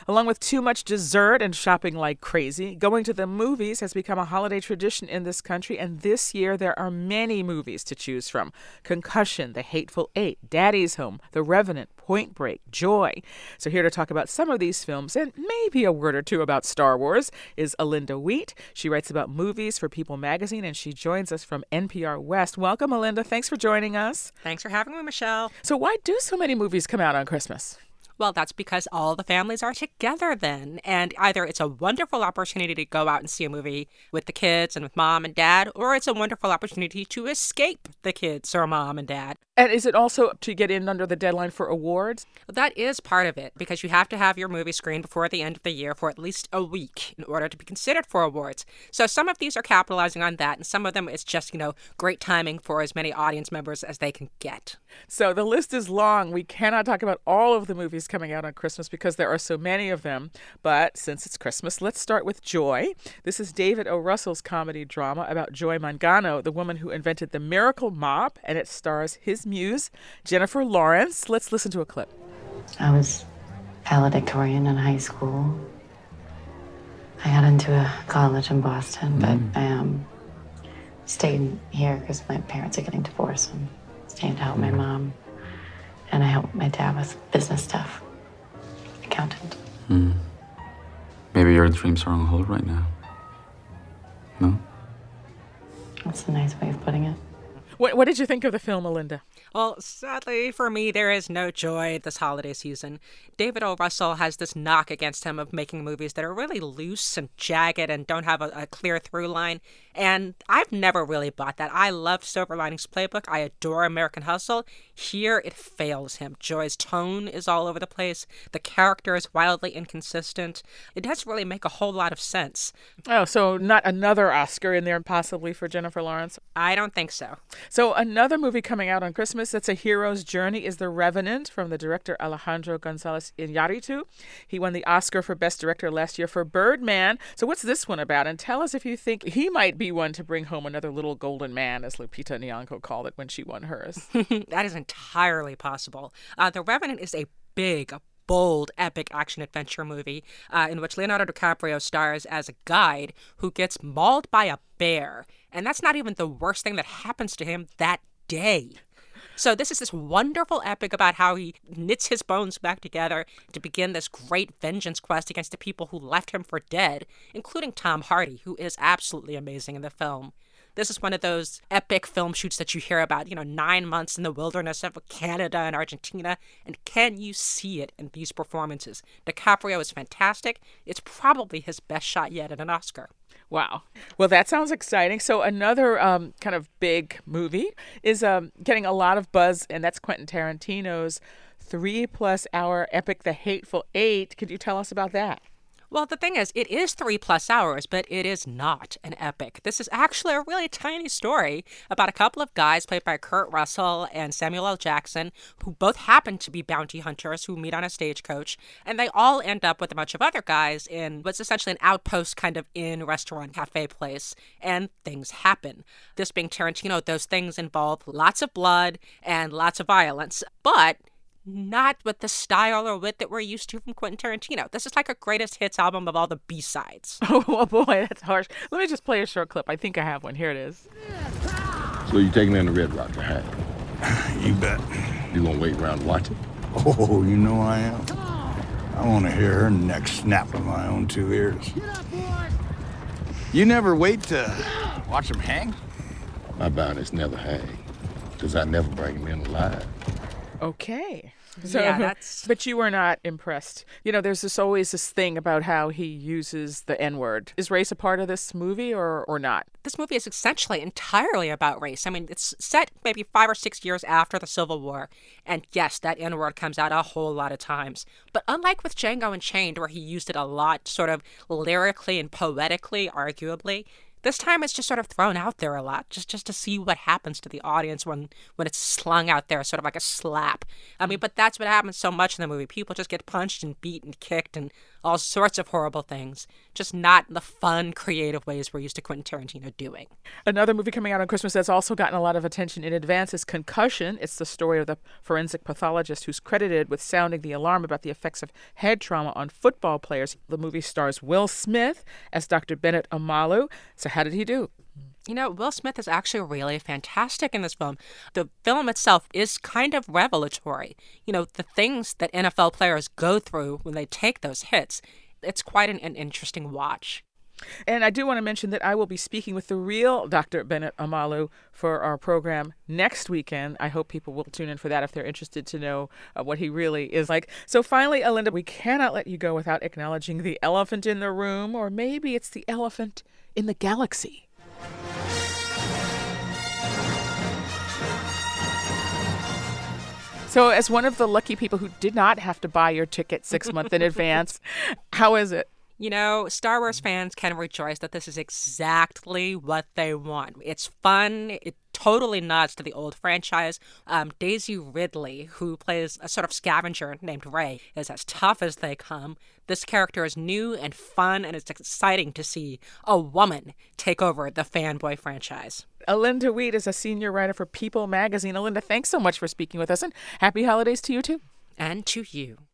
Along with too much dessert and shopping like crazy, going to the movies has become a holiday tradition in this country, and this year there are many movies to choose from. Concussion, The Hateful Eight, Daddy's Home, The Revenant, Point Break, Joy. So here to talk about some of these films and maybe a word or two about Star Wars is Alinda Wheat. She writes about movies for People magazine, and she joins us from NPR West. Welcome, Alinda. Thanks for joining us. Thanks for having me, Michelle. So why do so many movies come out on Christmas? Well, that's because all the families are together then. And either it's a wonderful opportunity to go out and see a movie with the kids and with mom and dad, or it's a wonderful opportunity to escape the kids or mom and dad. And is it also to get in under the deadline for awards? Well, that is part of it, because you have to have your movie screened before the end of the year for at least a week in order to be considered for awards. So some of these are capitalizing on that, and some of them it's just, great timing for as many audience members as they can get. So the list is long. We cannot talk about all of the movies coming out on Christmas because there are so many of them. But since it's Christmas, let's start with Joy. This is David O. Russell's comedy drama about Joy Mangano, the woman who invented the miracle mop, and it stars his muse, Jennifer Lawrence. Let's listen to a clip. I was valedictorian in high school. I got into a college in Boston, but I stayed here because my parents are getting divorced and staying to help my mom. And I helped my dad with business stuff. Accountant. Maybe your dreams are on hold right now. No? That's a nice way of putting it. What did you think of the film, Alinda? Well, sadly for me, there is no joy this holiday season. David O. Russell has this knock against him of making movies that are really loose and jagged and don't have a clear through line. And I've never really bought that. I love Silver Linings Playbook. I adore American Hustle. Here, it fails him. Joy's tone is all over the place. The character is wildly inconsistent. It doesn't really make a whole lot of sense. Oh, so not another Oscar in there possibly for Jennifer Lawrence? I don't think so. So another movie coming out on Christmas that's a hero's journey is The Revenant from the director Alejandro González Iñárritu. He won the Oscar for Best Director last year for Birdman. So what's this one about? And tell us if you think he might be one to bring home another little golden man, as Lupita Nyong'o called it when she won hers. That is entirely possible. The Revenant is a big, bold, epic action-adventure movie in which Leonardo DiCaprio stars as a guide who gets mauled by a bear. And that's not even the worst thing that happens to him that day. So this is this wonderful epic about how he knits his bones back together to begin this great vengeance quest against the people who left him for dead, including Tom Hardy, who is absolutely amazing in the film. This is one of those epic film shoots that you hear about, 9 months in the wilderness of Canada and Argentina. And can you see it in these performances? DiCaprio is fantastic. It's probably his best shot yet at an Oscar. Wow. Well, that sounds exciting. So another kind of big movie is getting a lot of buzz, and that's Quentin Tarantino's 3+ hour epic, The Hateful Eight. Could you tell us about that? Well, the thing is, it is 3+ hours, but it is not an epic. This is actually a really tiny story about a couple of guys played by Kurt Russell and Samuel L. Jackson, who both happen to be bounty hunters who meet on a stagecoach, and they all end up with a bunch of other guys in what's essentially an outpost kind of inn, restaurant, cafe place, and things happen. This being Tarantino, those things involve lots of blood and lots of violence, but not with the style or wit that we're used to from Quentin Tarantino. This is like a greatest hits album of all the B-sides. Oh, boy, that's harsh. Let me just play a short clip. I think I have one. Here it is. So you taking in the Red Rock to have? You bet. You gonna wait around and watch it? Oh, you know I am. I want to hear her neck snap with my own 2 ears. You never wait to watch them hang? My bounties never hang, because I never bring them in alive. Okay. So, Yeah, that's... But you were not impressed. There's always this thing about how he uses the N-word. Is race a part of this movie or not? This movie is essentially entirely about race. I mean, it's set maybe 5 or 6 years after the Civil War. And yes, that N-word comes out a whole lot of times. But unlike with Django Unchained, where he used it a lot, sort of lyrically and poetically, arguably, This time it's just sort of thrown out there a lot, just to see what happens to the audience when it's slung out there, sort of like a slap. I mean, but that's what happens so much in the movie. People just get punched and beat and kicked and all sorts of horrible things, just not the fun, creative ways we're used to Quentin Tarantino doing. Another movie coming out on Christmas that's also gotten a lot of attention in advance is Concussion. It's the story of the forensic pathologist who's credited with sounding the alarm about the effects of head trauma on football players. The movie stars Will Smith as Dr. Bennett Omalu. So how did he do? You know, Will Smith is actually really fantastic in this film. The film itself is kind of revelatory. You know, the things that NFL players go through when they take those hits, it's quite an interesting watch. And I do want to mention that I will be speaking with the real Dr. Bennett Omalu for our program next weekend. I hope people will tune in for that if they're interested to know what he really is like. So finally, Alinda, we cannot let you go without acknowledging the elephant in the room, or maybe it's the elephant in the galaxy. So as one of the lucky people who did not have to buy your ticket 6 months in advance, how is it? You know, Star Wars fans can rejoice that this is exactly what they want. It's fun. It totally nods to the old franchise. Daisy Ridley, who plays a sort of scavenger named Rey, is as tough as they come. This character is new and fun, and it's exciting to see a woman take over the fanboy franchise. Alinda Weed is a senior writer for People magazine. Alinda, thanks so much for speaking with us, and happy holidays to you too. And to you.